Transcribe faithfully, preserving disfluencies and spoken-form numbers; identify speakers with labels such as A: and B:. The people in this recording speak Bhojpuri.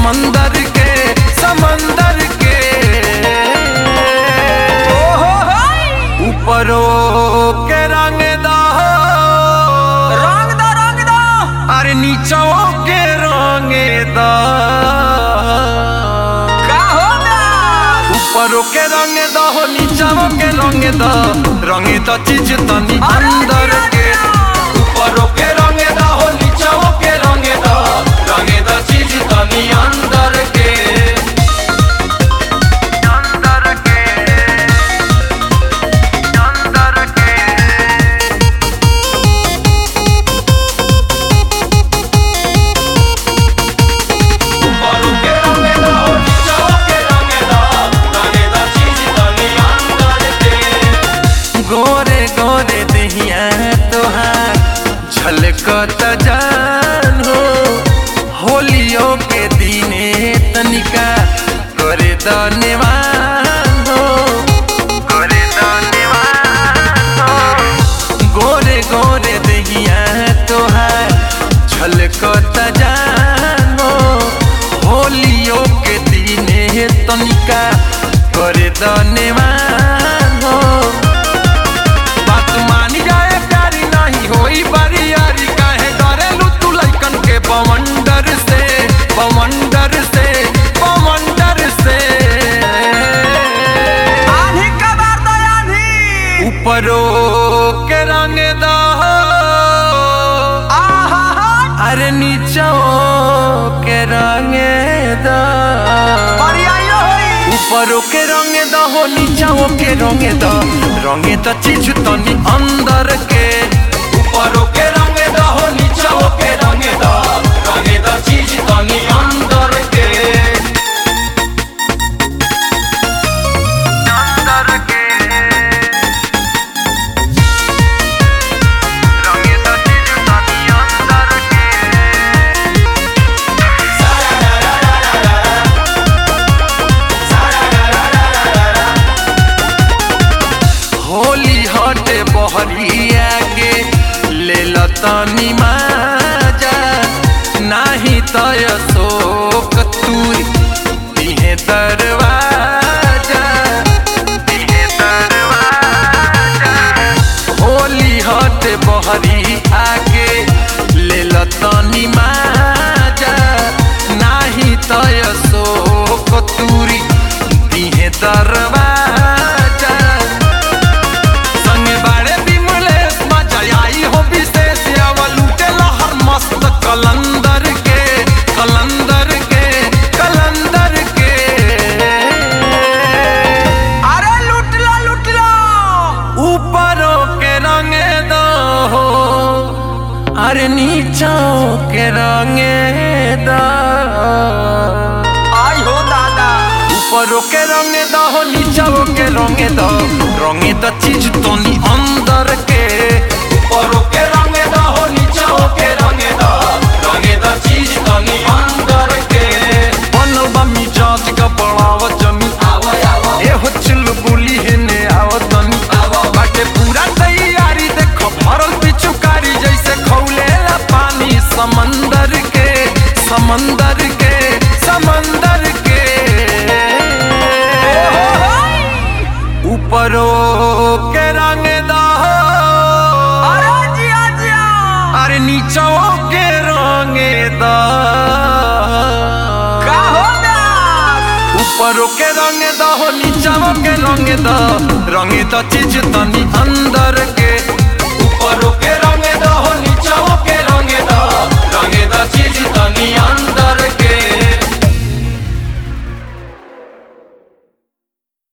A: समंदर के समंदर के ऊपरों के रंग दा
B: रंग दा रंग दा
A: अरे नीचों के रंग दा
B: का होगा
A: ऊपरों के रंग दा हो नीचों के रंग दा रंग दा चीज तनी अंदर के ऊपरों के रंग दा हो नीचों के रंग दा रंग दा चीज तनी अंदर के अंदर के अंदर के ऊपरों के रंग दा हो नीचों के रंग दा रंग दा चीज तनी अंदर के गोरे गोरे दहिया तोहार झलकत जान हो होलियों के दिने तनिका करे धन्यवान हो करे धन्यवान हो गोरे गोरे दहिया तोहार झलकत जान हो होलियों के दिने तनिका करे धन्यवान हो बात मानी जाए प्यारी नहीं होई बारी यारी काहे डरेलू तू लइकन के बवंडर से बवंडर से बवंडर से
B: आंधी का बार दो आंधी
A: ऊपरों के रंग दा
B: आहा हा
A: अरे नीचों के रंग दा
B: परियायो होई
A: ऊपरों के रंग दा हो नीचों के रंग दा रंग दा चीज तनी अंदर के ऊपरों के रंग दा हो नीचों के रंग दा रंग दा चीज तनी अंदर के अंदर के रंग दा चीज तनी अंदर के होली हटे बहरिया के ले लतनी माजा नाही तय शोक तूरी दिहे दरवाजा दिहे दरवाजा होली हटे बहरी आके ले लतनी माजा नाही तय शोक तूरी दिहे दरवाजा संगे बाड़े विमलेश मजा आई हो विशेष अवल लूटे लहर मस्त कलंदर के कलंदर के कलंदर के
B: अरे लूट लो लूट लो
A: ऊपरों के रंग दो हो अरे नीचों के रंग दो
B: आई हो दादा
A: ऊपरों के रंग दो हो नीचों के रंग दो रंग दा चीज तनी अंदर के ऊपरों के रंग दो हो नीचों के रंग दो रंग दा चीज तनी अंदर के बनल बा मिजाज का बढ़ाव जमी
B: आवा आवा
A: ए हो चुलबुली है ने आवतनी बाटे पूरा तैयारी देखो भरल पिचुकारी जैसे खौलेला पानी समंदर के समंदर के समंदर के ऊपरों के रंग दा
B: अरे जिया जिया
A: अरे नीचों के रंग दा
B: का होगा
A: ऊपरों के रंग दा हो नीचों के रंग दा रंग दा चीज तनी अंदर के ऊपरों के रंग दा हो नीचों के रंग दा रंग दा चीज तनी अंदर